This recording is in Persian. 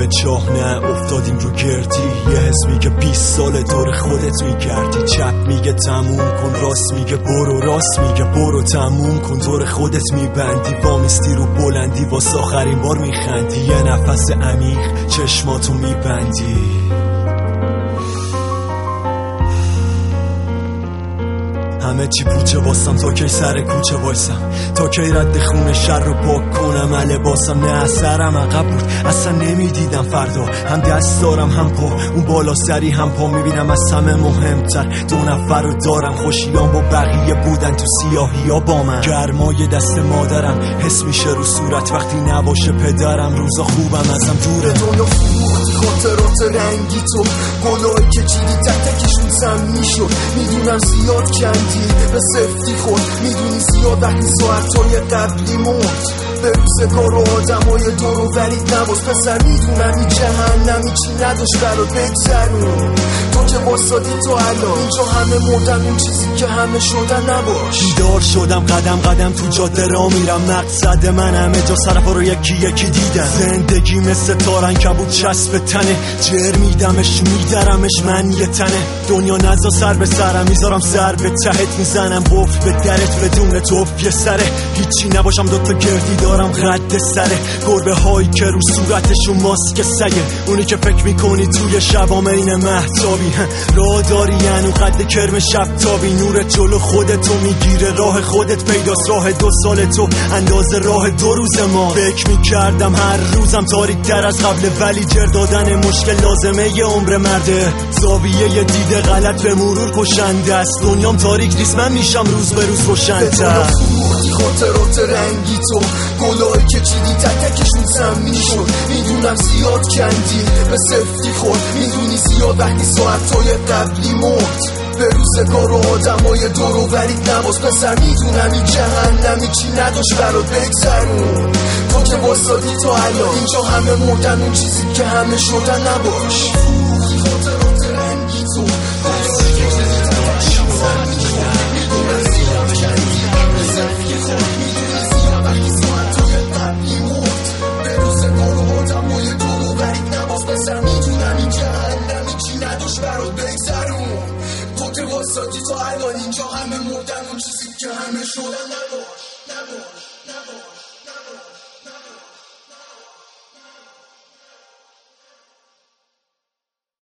چاه نه افتادیم رو گردی. یه حس میگه 20 سال دور خودت میگردی. چپ میگه تموم کن، راست میگه برو، راست میگه برو تموم کن، دور خودت میبندی. وامیستی رو بلندی واسه آخرین بار میخندی. یه نفس عمیق چشماتو میبندی. همه چی پوچه واسم تا کی سر کوچه وایسم، تا کی رد خون شر رو پاک کنم. لباسم نه اثرم عقب بود، اصلا نمیدیدم فردا. هم دست دارم هم پا، اون بالا سری هم پا. میبینم از همه مهمتر 2 نفر رو دارم. خوشیام با بقیه بودن تو سیاهی ها با من. گرمای دست مادرم حس میشه رو صورت وقتی نباشه پدرم. روزا خوبم ازم دوره. دنیا فروختی خاطرات رنگی تو، گلایی که چیدی تک تکشون سم میشد. میدونم زیاد کندی به سفتی خود، میدونی زیاد وقتی ساعتهای قبلی مرد. به روزگار و آدمای دور و برید نباز پسر. میدونم این جهنمی چی نداشت برات بگذرون. تو که واسادی تو الان اینجا همه مردن، اون چیزی که همه شدن نباش. بیدار شدم قدم قدم تو جاده را میرم. مقصد من همه جا صرفا رو یکی یکی دیدم. زندگی مثل تارن کبود چسب تنه، جر میدمش میدرمش من یه تنه. دنیا نزا سر به سرم میذارم سر به تهت. میزنم قفل به درت بدون توف یه سره. هیچی نباشم دوتا گردی دارم خد سره. گربه هایی که رو صورتشون ماسک سگه. اونی که فکر میکنی توی شبامین مهتابی. راه داری یعنی قد کرم شب تابی. نور جلو خودتو میگیره، راه خودت پیداست. راه 2 سال تو اندازه راه 2 روز ما. فکر میکردم هر روزم تاریک تر از قبل، ولی جر دادن مشکل لازمه یه عمر مرده. زاویه یه دیده غلط به مرور کشنده است. دنیام تاریک نیست من میشم روز به روز روشن‌تر. خاطرات رنگی تو، گلایی که چیدی تک تکشون سم میشد. میدونم زیاد کندی به سفتی خود، میدونی زیاد وقتی ساعتهای قبلی مرد. به روزگار و آدمای دور و برید نباز پسر. میدونم این جهنمی چی نداشت برات بگذرون. تو که واسادی تو الان اینجا همه مردن، اون چیزی که همه شدن نباش. خاطرات رنگی تو، گلایی که چیدی تک تکشون سم میشد. میدونم زیاد کندی به سفتی خود، میدونی زیاد وقتی ساعتهای قبلی مرد. به روزگار و آدمای دور و برید نباز پسر. میدونم این جهنمی چی نداشت برات بگذرون. تو که واسادی تو الان اینجا همه مردن، اون چیزی که همه شدن نباش.